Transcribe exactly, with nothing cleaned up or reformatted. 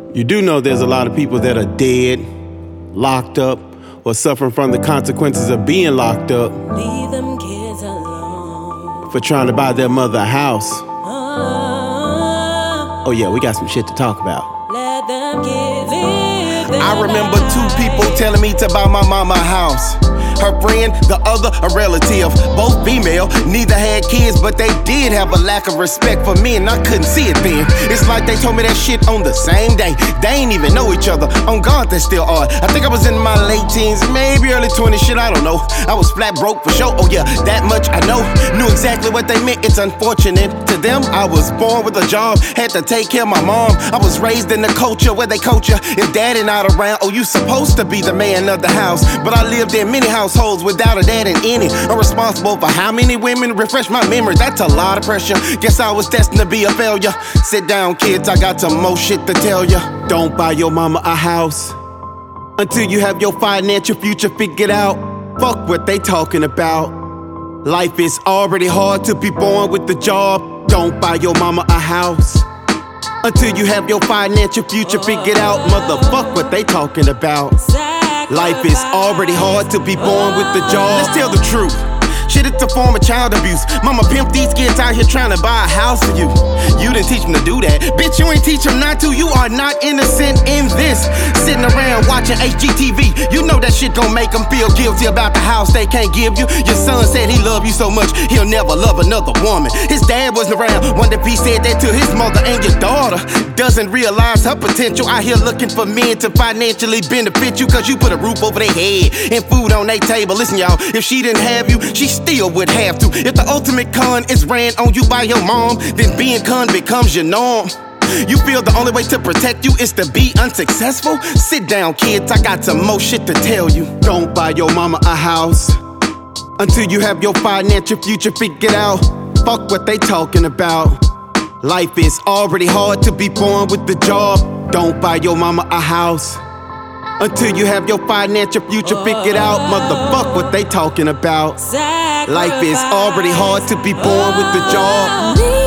You do know there's a lot of people that are dead, locked up, or suffering from the consequences of being locked up. Leave them kids alone. For trying to buy their mother a house. Oh, oh yeah, we got some shit to talk about. Let them kids live their I remember two lives. people telling me to buy my mama a house. Her friend, the other a relative, both female, neither had kids, but they did have a lack of respect for me, and I couldn't see it then. It's like they told me that shit on the same day. They ain't even know each other. On God, they still are. I think I was in my late teens, maybe early twenties, shit, I don't know. I was flat broke for sure, oh yeah, that much I know. Knew exactly what they meant, it's unfortunate. To them, I was born with a job, had to take care of my mom. I was raised in the culture where they coach you. If daddy not around, oh, you supposed to be the man of the house. But I lived in many households without a dad in any. I'm responsible for how many women? Refresh my memory, that's a lot of pressure. Guess I was destined to be a failure. Sit down, kids, I got some more shit to tell ya. Don't buy your mama a house until you have your financial future figured out. Fuck what they talking about. Life is already hard to be born with the job. Don't buy your mama a house until you have your financial future figured out. Motherfuck what they talking about. Life is already hard to be born with the job. Let's tell the truth. Shit, it's a form of child abuse. Mama pimp these kids out here trying to buy a house for you. You didn't teach them to do that. Bitch, you ain't teach them not to. You are not innocent in this. Sitting around watching H G T V. You know that shit gon' make them feel guilty about the house they can't give you. Your son said he love you so much, he'll never love another woman. His dad wasn't around. Wonder if he said that to his mother. And your daughter doesn't realize her potential. Out here looking for men to financially benefit you, cause you put a roof over their head and food on their table. Listen, y'all, if she didn't have you, she still would have to. If the ultimate con is ran on you by your mom, then being con becomes your norm. You feel the only way to protect you is to be unsuccessful? Sit down, kids, I got some more shit to tell you. Don't buy your mama a house until you have your financial future figured out. Fuck what they talking about. Life is already hard to be born with the job. Don't buy your mama a house until you have your financial future figured out. Motherfuck what they talking about. Life is already hard to be born with the job.